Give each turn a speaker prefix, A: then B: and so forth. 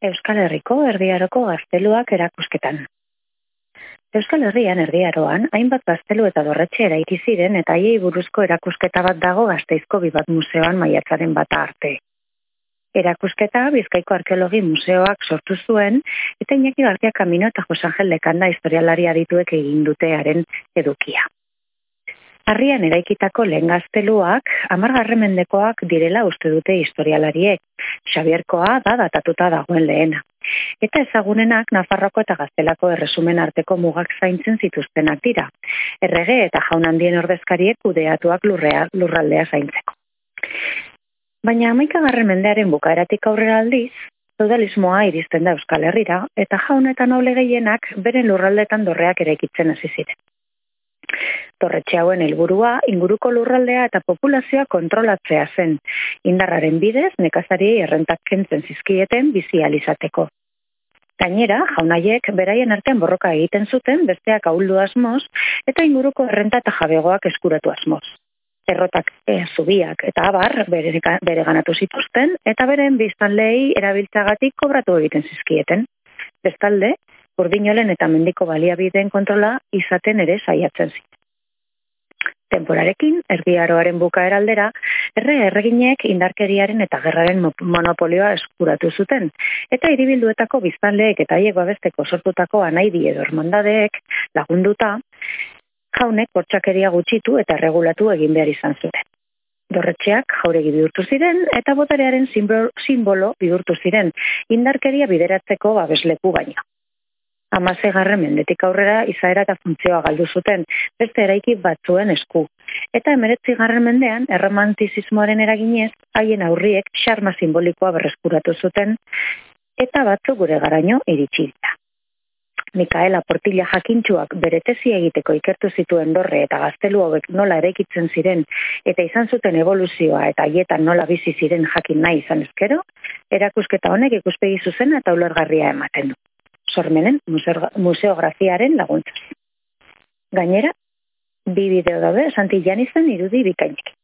A: Euskal Herriko Erdi Aroko gazteluak erakusketan. Euskal Herrian Erdi Aroan hainbat gaztelu eta dorretxe eraiki ziren eta haiei buruzko erakusketa bat dago Gasteizko Bibat Museoan maiatzaren 1 arte. Erakusketa Bizkaiko Arkeologi Museoak sortu zuen eta Iñaki García Camino eta Jose Angel Lekanda historialari adituek egin dute haren edukia. Harrian eraikitako lehen gazteluak 10. mendekoak direla uste dute historialariek. Xabierkoa da datatuta dagoen lehena. Eta ezagunenak Nafarroko eta Gaztelako erresumen arteko mugak zaintzen zituztenak dira. Errege eta jaun handien ordezkariek kudeatuak lurraldea zaintzeko. Baina 11. mendearen bukaeratik aurrera aldiz, feudalismoa iristen da Euskal Herrira eta jaun eta noble gehienak beren lurraldetan dorreak eraikitzen hasi ziren. Dorretxe hauen helburua inguruko lurraldea eta populazioa kontrolatzea zen, indarraren bidez nekazariei errentak kentzen zizkieten bizi ahal izateko. Gainera, jaunaiek beraien artean borroka egiten zuten besteak ahuldu asmoz eta inguruko errenta eta jabegoak eskuratu asmoz. Errotak, zubiak eta abar bereganatu zituzten eta beren biztanleei erabiltzagatik kobratu egiten zizkieten. Bestalde, urdinolen eta mendiko baliabideen kontrola izaten ere saiatzen ziren. Temporarekin, Erdi Aroaren bukaera aldera, erreginek indarkeriaren eta gerraren monopolioa eskuratu zuten, eta hiribilduetako biztanleek eta haiek babesteko sortutako anaidi edo hermandadeek lagunduta, jaunek bortxakeria gutxitu eta regulatu egin behar izan zuten. Dorretxeak jauregi bihurtu ziren eta boterearen sinbolo bihurtu ziren, indarkeria bideratzeko babesleku baino. 16. mendetik aurrera izaera eta funtzioa galdu zuten, beste eraiki batzuen esku. Eta 19. mendean erromantizismoaren eraginez, haien aurriek xarma simbolikoa berreskuratu zuten, eta batzuk gure garaino iritsi dira. Mikaela Portilla jakintsuak bere tesia egiteko ikertu zituen dorre eta gaztelu hauek nola eraikitzen ziren eta izan zuten eboluzioa eta haietan nola bizi ziren jakin nahi izan ezkero, erakusketa honek ikuspegi zuzena eta ulergarria ematen du. Sormenen museografiaren laguntzaz. Gainera, 2 bideo daude Santillanizen irudi bikainek.